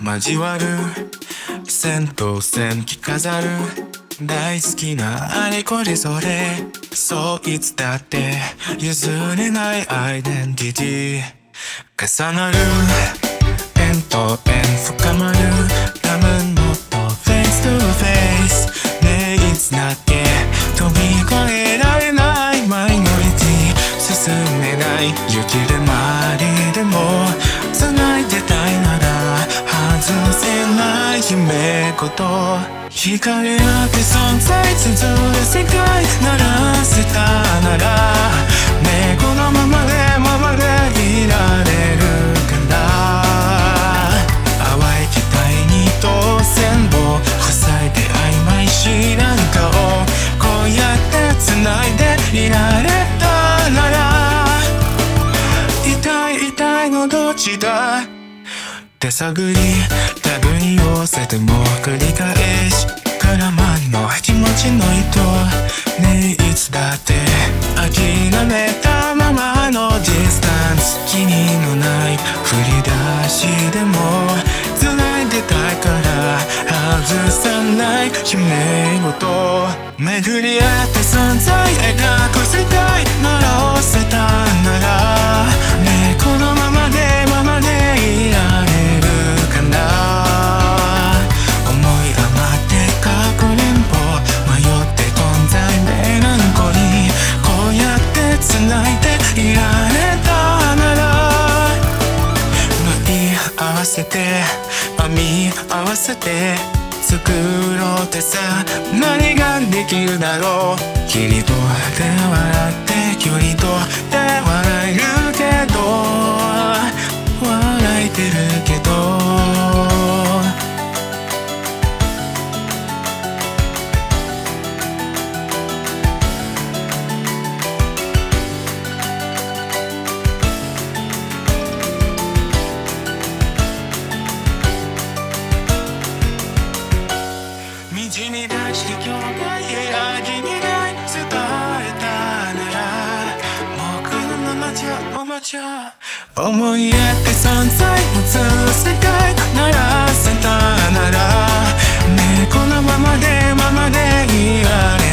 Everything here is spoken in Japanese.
交わる線と線着飾る大好きなあれこれそれそういつだって譲れないアイデンティティ重なる円と円深まるラムノットフェイストゥフェイスねえいつだって飛び越えられないマイノリティ進めない雪でまりでも繋いでたいなら外せない夢こと惹かれ合って存在続る世界ならせたならねえこのままでいられるから淡い期待に当線を塞いで曖昧知らぬ顔こうやって繋いでいられたなら痛いのどっちだ手探り手繰り寄せても繰り返し絡まんの気持ちの糸ねえいつだって諦めたままのディスタンス気にのない振り出しでも繋いでたいから外さない夢ごと巡り合って存在描く世界呪せたならねえこのままでいられるかな思い余ってかくれんぼ迷って存在メランコリーこうやって繋いでいられたなら縫い合わせて編み合わせて作ろうってさ何ができるだろう霧とで笑って距離とで笑えるけど笑えてるけど道に出して今日が嫌気にない伝えたならもうこのままじゃ思いやって存在持つ世界ならせたならねえこのままでいられ